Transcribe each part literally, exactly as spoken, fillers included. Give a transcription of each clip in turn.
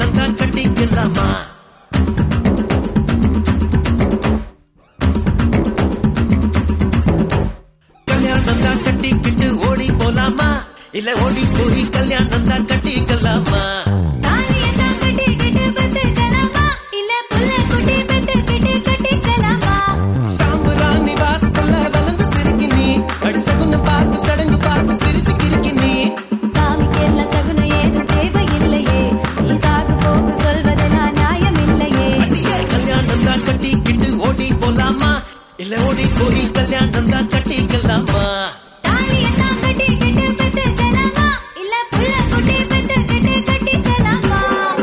கல்யாணம் தான் கட்டிக்கலாமா? கல்யாணம் தான் கட்டிக்கிட்டு ஓடி போலாமா, இல்ல ஓடி போய் கல்யாணம் தான் கட்டிக்கலாமா? சாம்புராணி வாசத்துல வளர்ந்து சிரிக்கி நீ, அடி சகுன பார்த்து சடங்கு பார்த்து சிரிச்சு கிரிக்கி நீ. சாமிக்கு எல்லாம் சகுனம் ஏதும் தேவையில்லையே, நீ சாகு போக்கு சொல்வதெல்லாம் நியாயம் இல்லையே. அடியே கல்யாணம் தான் கட்டிக்கிட்டு ஓடி போலாமா, இல்ல ஓடி போய் கல்யாணம் தான் கட்டிக்கலாமா? தாலியத்தான் கட்டிக்கிட்டு பெத்துக்கலாமா, இல்ல புள்ள குட்டி பெத்துக்கிட்டு கட்டிக்கலாமா?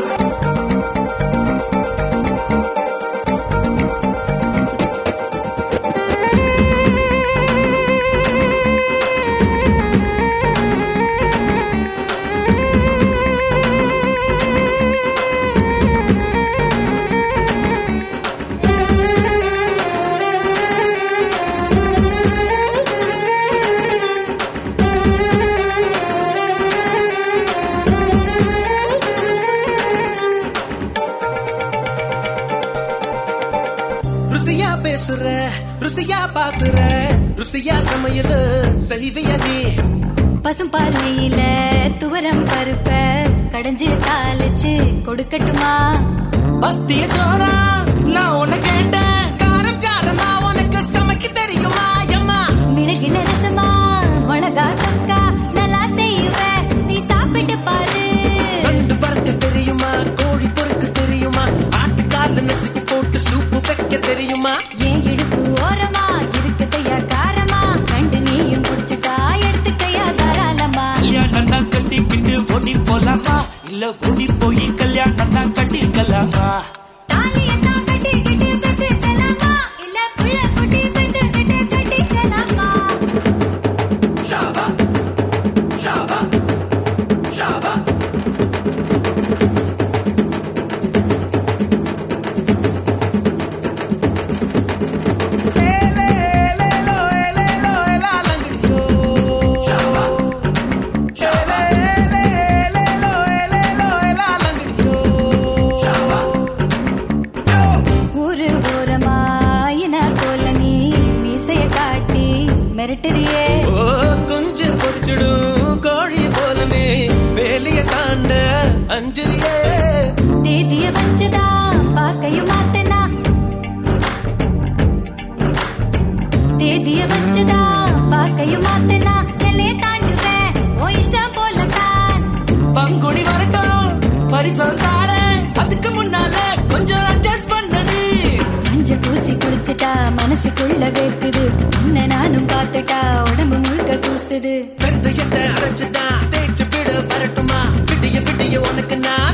ருசியா பேசுற, ருசியா பாக்குற, ருசியா சமையல் செய்விய நீ. பசும் பாலையில துவரம் பருப்ப கடைஞ்சு தாளிச்சு கொடுக்கட்டுமா? பத்திய சோறா நான் உன்னை கேட்டேன், காரம் சாரமா உனக்கு சமைக்க தெரியுமா அம்மா? மிளகில ரசமா மிளகா தக்கா நல்லா செய்வேன், நீ சாப்பிட்டு பாரு. நண்டு வறுக்க தெரியுமா, கோழி பொறுக்க தெரியுமா, ஆட்டுக்கால நசுக்கி போட்டு சூப்பு வைக்க தெரியுமா? ஏன் இடுப்பு ஓரமா இருக்குதையா காரமா, கண்டு நீயும் குடிச்சுட்டா எடுத்துக்கையா தாராளமா? கல்யாணம் தான் கட்டிக்கிட்டு ஓடி போலாமா, இல்ல ஓடி போய் கல்யாணம் தான் கட்டிக்கலாமா? தாலியத்தான் கட்டிக்கிட்டு பெத்துக்கலாமா, இல்ல புள்ள குட்டி பெத்துக்கிட்டு கட்டிக்கலாமா? ஊரு ஓரமா இன போல நீ மீசைய காட்டி மிரட்டுறியே. ஓ கொஞ்சம் பொறிச்சிடும் கோழி போலனே வேலைய தாண்ட அஞ்சலியே. தேதிய வச்சுதா பாக்கையும் மாத்தனா, தேதிய வச்சுதா பாக்கையும் மாத்தனா, எல்லைய தாண்டுவேன் ஓ இஷ்டம் போலத்தான். பங்குனி வரட்டும் பரிசம் தாரேன், அதுக்கு முன்னால கொஞ்சம் அட்ஜஸ்ட் பண்ணடி. மஞ்ச பூசி குளிச்சுட்டா மனசுக்குள்ள வேக்குது, உன்னை நானும் பார்த்துட்டா உடம்பு முழுக்க கூசுது. வெந்தயத்தை அரைச்சுதான் தேய்ச்சு விட வரட்டுமா, விடிய விடிய உனக்கு நான்